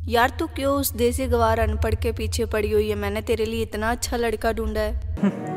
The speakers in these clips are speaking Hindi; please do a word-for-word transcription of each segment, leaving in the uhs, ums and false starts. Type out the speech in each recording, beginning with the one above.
यार तू क्यों उस देसी गवार अनपढ़ के पीछे पड़ी हुई है? मैंने तेरे लिए इतना अच्छा लड़का ढूंढा है।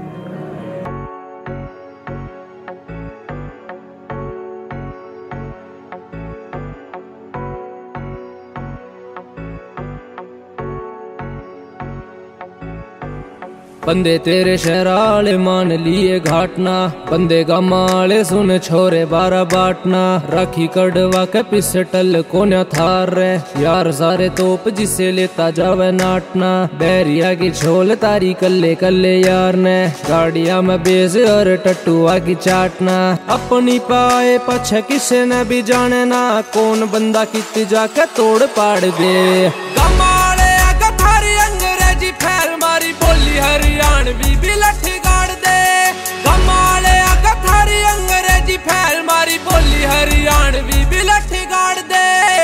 बंदे तेरे शहराले मान लिए घाटना, बंदे गमाले सुन छोरे बारा बाटना। राखी कड़वा के पिस्टल कोन्या थार रे, यार सारे तोप जिसे लेता जावे नाटना। बैरिया की छोल तारी कल्ले कल्ले यार ने, गाड़िया में बेस और टट्टुआ की चाटना। अपनी पाए पछ किसे ने भी जाने ना, कौन बंदा कित जाके तोड़ पाड़ दे। गमाले आगा थारी अंग्रेजी फैर मारी बोली हरियाणवी भी लठी गाड़ दे। गमाले आगा थारी अंग्रेजी फैल मारी बोली हरियाणवी भी लठी गाड़ दे।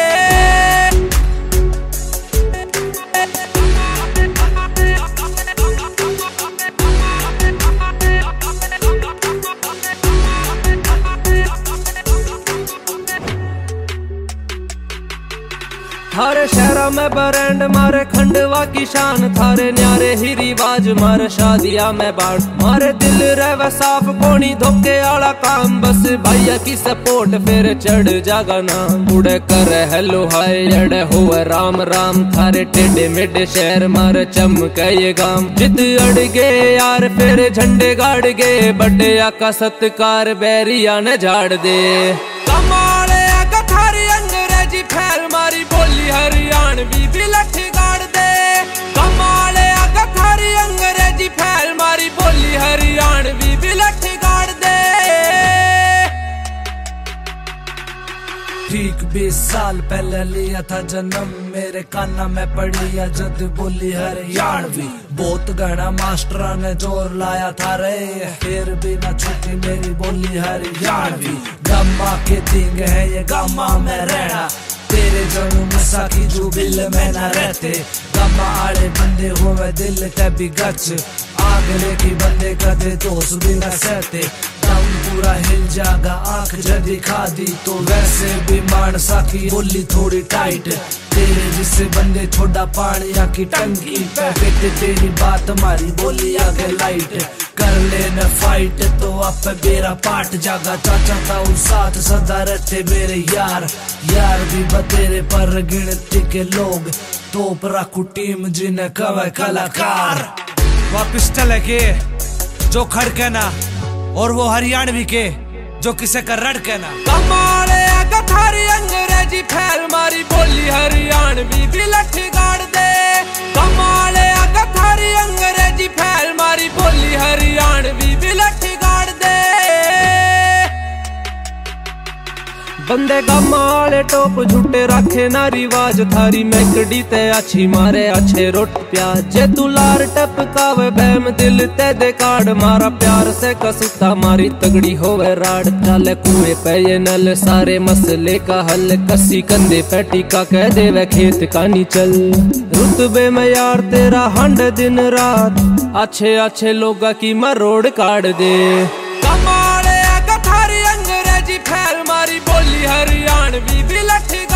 थारे शहरा में ब्रांड मारे खंडवा की शान, थारे न्यारे ही रिवाज मारे शादिया में बाढ़। मारे दिल रहे साफ कोनी धोखे आला काम, बस भैया की सपोर्ट फिर चढ़ जागा नाम। उड़े कर हेलो हाय अड़े हुए राम राम, थारे टेढ़े मेढ़े शहर मारे चमके ये गाम। जिद अड़ गए यार फिर झंडे गाड़ गए, बड़े आका सत्कार बैरिया ने झाड़ दे। कमाले आगा थारी अंग्रेजी फैल मारी बोली हरियाणवी भी लठी गाड़ दे। कमाले आगा थारी अंग्रेजी फैल मारी बोली हरियाणवी भी लठी गाड़ दे। ठीक बीस साल पहले लिया था जन्म, मेरे काना में पड़ी या जद बोली हरियाणवी। बहुत गड़ा मास्टरा ने जोर लाया था रे, फिर भी न छूटी मेरी बोली हरियाणवी। गम्मा के दिंग है ये गम्मा में रहना, तेरे जनू मसा की जुबिल में न रहते। गम्मा आड़े बंदे हुए दिल तभी गच, आगले की बंदे कदे दोस्त भी न सहते। दम पूरा हिल जागा आंख जदी खा दी, तो वैसे भी मानसा की बोली थोड़ी टाइट। तेरे जिससे बंदे छोड़ा पानिया की टंकी पे, बेटे तेरी बात हमारी बोली आगे लाइट। कर लेना फाइट तो आप बेरा पाट जागा, चाचा का उस साथ सदा रहते मेरे यार। यार भी बतेरे पर गिनती के लोग, तोप रखू टीम जिन्हें कवे कलाकार। वापिस चले के जो खड़के ना, और वो हरियाणवी के जो किसे कर रड़के ना। कमाले आगा थारी अंग्रेजी फैल मारी बोली हरियाणवी भी लठी गाड़ दे। कमाले आगा थारी अंग्रेजी फैल मारी बोली हरियाणवी भी लठी गाड़ दे। बंदे गमाले टोप झूठे रखे ना रिवाज, थारी मैकड़ी ते अच्छी मारे अच्छे रोट प्याज। जे तू लार टपकावे बहम दिल ते दे काड़, मारा प्यार से कसुता मारी तगड़ी होवे राड। चले कुएं पे ये नल सारे मसले का हल, कसी कंधे पे टीका कह देवे खेत का नी चल। रुतबे में यार तेरा हंड दिन रात, अच्छे अच्छे लोगा की मरोड़ काट दे। कमाले आगा थारी अंग्रेजी फैल मारी बोली हरियाणवी भी लठी